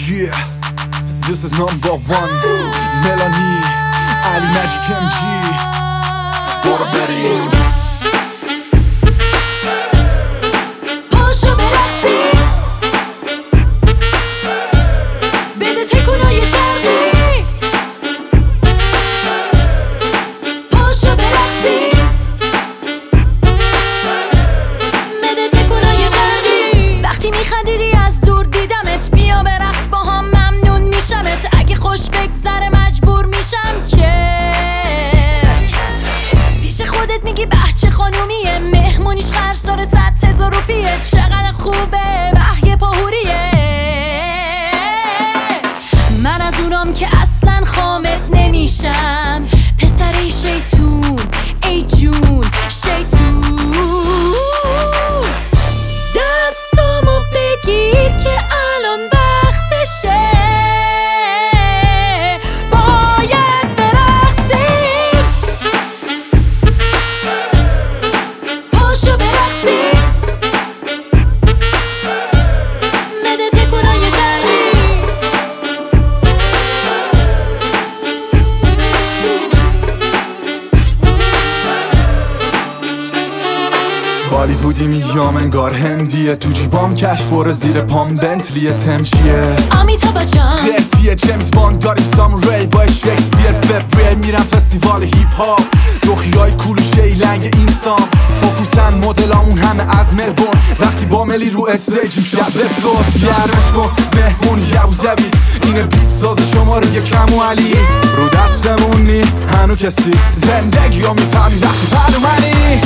Yeah, this is number one. Melanie, Ali Magic MG. برو بریم. پاشو برقصی، بده تکونای شرقی. پاشو برقصی، بده تکونای شرقی. وقتی میخندیدی از دور دیدمت، بیا برقص با هم ممنون میشمت. اگه خوش بگذره مجبور میشم که پیش خودت میگی بچه خانومیه، مهمونیش خرج داره 100,000 روپیه. چقدر خوبه وحی پاهوریه. من از اونام که اصلا خامت نمیشم، پسره شیطون ای جون شیطون. دستامو بگیر که الان وقتشه، باید برقصیم. پاشو برقصیم، بده تکونای شرقی. بالیوودی میام انگار هندیه، تو جیبام کشفور زیر پام بنتلی تمشیه. آمیتا بچم پرتیه جیمز باند داریم ساموری با شکسپیر. فبریل میرم فستیوال هیپ هاپ، دخیای کول و شیلنگ اینسام. فوکوسن مدلامون همه از ملبورن، وقتی با ملی رو استیجیم شب بسکوت. گرمش کن مهمونی ابوظبی، اینه بیت ساز شماره یکم و علی. رو دستمون نی هنو کسی، زندگی ها میفهمی وقتی پلو منی.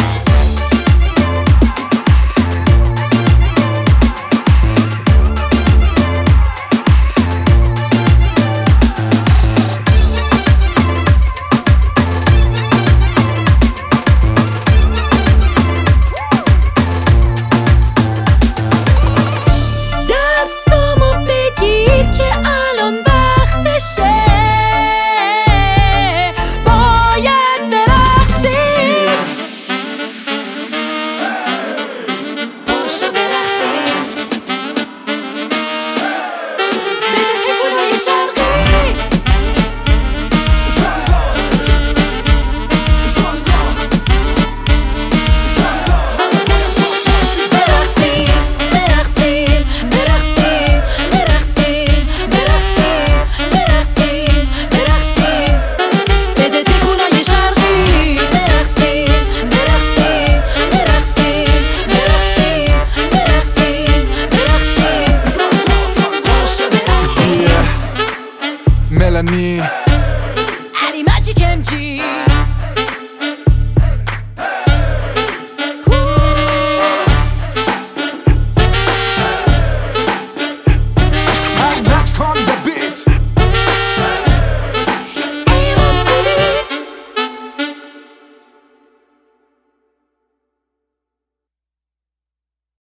Melanie, Ali Magic MG.